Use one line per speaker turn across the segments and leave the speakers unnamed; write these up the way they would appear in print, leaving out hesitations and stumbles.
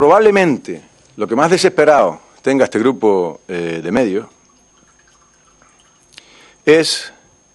Probablemente lo que más desesperado tenga este grupo de medios es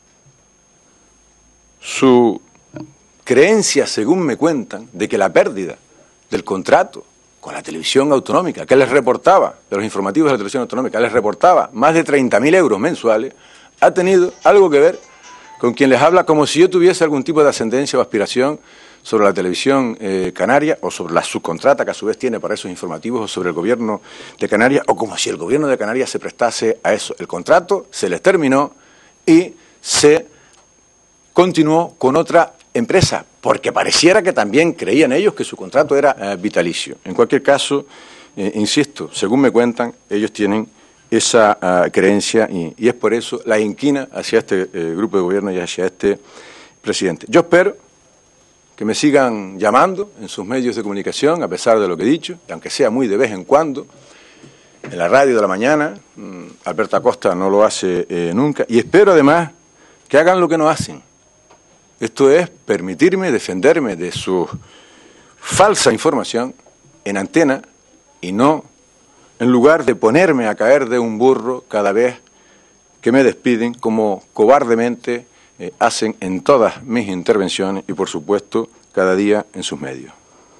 su creencia, según me cuentan, de que la pérdida del contrato con la televisión autonómica, que les reportaba, de los informativos de la televisión autonómica, les reportaba más de 30.000 euros mensuales, ha tenido algo que ver con quien les habla como si yo tuviese algún tipo de ascendencia o aspiración sobre la televisión canaria o sobre la subcontrata que a su vez tiene para esos informativos o sobre el gobierno de Canarias o como si el gobierno de Canarias se prestase a eso. El contrato se les terminó y se continuó con otra empresa, porque pareciera que también creían ellos que su contrato era vitalicio. En cualquier caso, insisto, según me cuentan, ellos tienen esa creencia y es por eso la inquina hacia este grupo de gobierno y hacia este presidente. Yo espero que me sigan llamando en sus medios de comunicación, a pesar de lo que he dicho, y aunque sea muy de vez en cuando, en la radio de la mañana. Alberto Acosta no lo hace nunca, y espero además que hagan lo que no hacen. Esto es permitirme defenderme de su falsa información en antena y no en lugar de ponerme a caer de un burro cada vez que me despiden, como cobardemente hacen en todas mis intervenciones y, por supuesto, cada día en sus medios.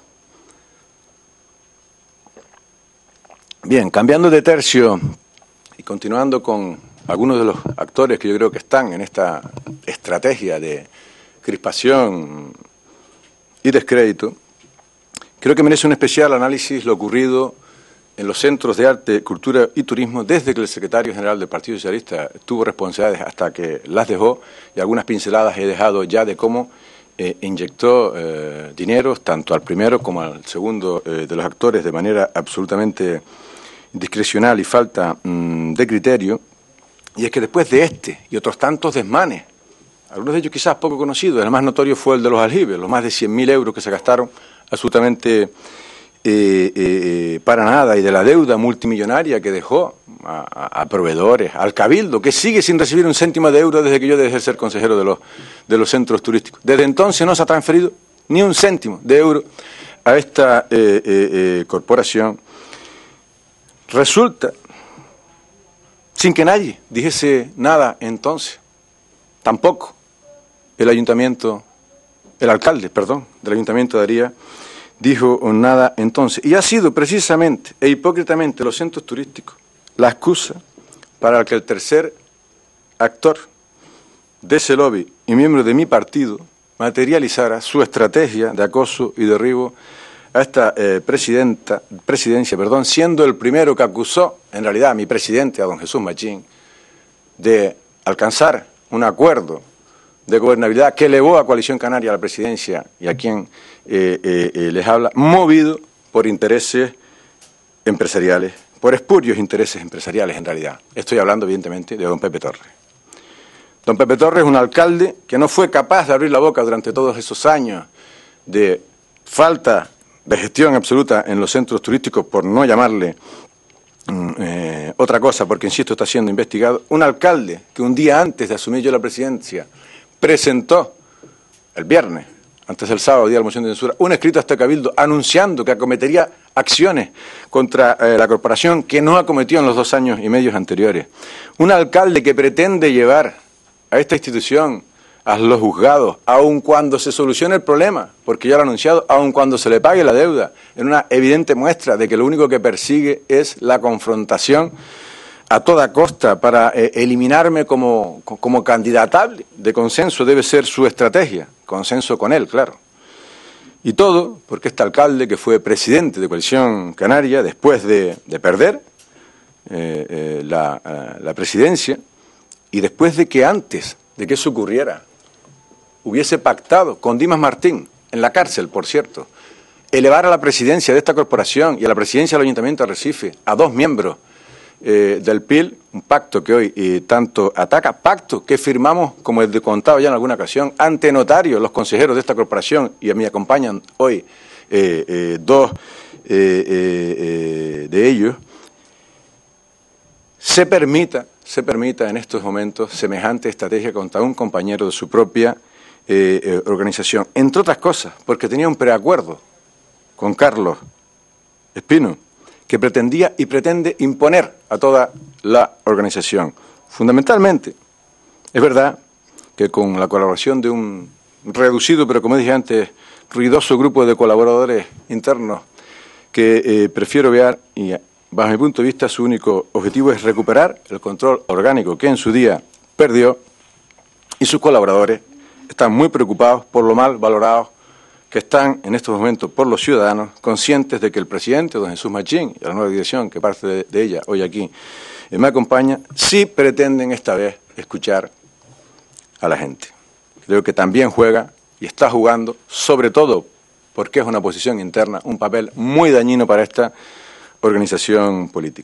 Bien, cambiando de tercio y continuando con algunos de los actores que yo creo que están en esta estrategia de crispación y descrédito, creo que merece un especial análisis lo ocurrido en los centros de arte, cultura y turismo desde que el secretario general del Partido Socialista tuvo responsabilidades hasta que las dejó, y algunas pinceladas he dejado ya de cómo inyectó dineros tanto al primero como al segundo de los actores de manera absolutamente discrecional y falta de criterio. Y es que después de este y otros tantos desmanes, algunos de ellos quizás poco conocidos, el más notorio fue el de los aljibes, los más de 100.000 euros que se gastaron absolutamente para nada, y de la deuda multimillonaria que dejó a proveedores, al Cabildo, que sigue sin recibir un céntimo de euro desde que yo dejé de ser consejero de los centros turísticos. Desde entonces no se ha transferido ni un céntimo de euro a esta corporación. Resulta, sin que nadie dijese nada entonces, tampoco el alcalde del Ayuntamiento de Aría dijo nada entonces. Y ha sido precisamente e hipócritamente los centros turísticos la excusa para que el tercer actor de ese lobby y miembro de mi partido materializara su estrategia de acoso y derribo a esta presidencia, siendo el primero que acusó, en realidad, a mi presidente, a don Jesús Machín, de alcanzar un acuerdo de gobernabilidad que elevó a Coalición Canaria a la presidencia y a quien les habla, movido por intereses empresariales, por espurios intereses empresariales en realidad. Estoy hablando evidentemente de don Pepe Torres. Don Pepe Torres es un alcalde que no fue capaz de abrir la boca durante todos esos años de falta de gestión absoluta en los centros turísticos, por no llamarle otra cosa, porque insisto, está siendo investigado. Un alcalde que un día antes de asumir yo la presidencia presentó el viernes, antes del sábado, día de la moción de censura, un escrito a este Cabildo anunciando que acometería acciones contra la corporación que no acometió en los 2 años y medio anteriores. Un alcalde que pretende llevar a esta institución a los juzgados, aun cuando se solucione el problema, porque ya lo ha anunciado, aun cuando se le pague la deuda, en una evidente muestra de que lo único que persigue es la confrontación a toda costa para eliminarme como candidatable de consenso. Debe ser su estrategia, consenso con él, claro. Y todo porque este alcalde, que fue presidente de Coalición Canaria después de perder la presidencia, y después de que antes de que eso ocurriera hubiese pactado con Dimas Martín, en la cárcel, por cierto, elevar a la presidencia de esta corporación y a la presidencia del Ayuntamiento de Arrecife a 2 miembros del PIL, un pacto que hoy tanto ataca, pacto que firmamos, como he contado ya en alguna ocasión, ante notario los consejeros de esta corporación, y a mí acompañan hoy 2 de ellos. Se permita en estos momentos semejante estrategia contra un compañero de su propia organización, entre otras cosas, porque tenía un preacuerdo con Carlos Espino, que pretendía y pretende imponer a toda la organización. Fundamentalmente, es verdad que con la colaboración de un reducido, pero como dije antes, ruidoso grupo de colaboradores internos que prefiero obviar, y bajo mi punto de vista su único objetivo es recuperar el control orgánico que en su día perdió, y sus colaboradores están muy preocupados por lo mal valorados que están en estos momentos por los ciudadanos, conscientes de que el presidente, don Jesús Machín, y la nueva dirección, que parte de ella hoy aquí me acompaña, sí pretenden esta vez escuchar a la gente. Creo que también juega y está jugando, sobre todo porque es una posición interna, un papel muy dañino para esta organización política.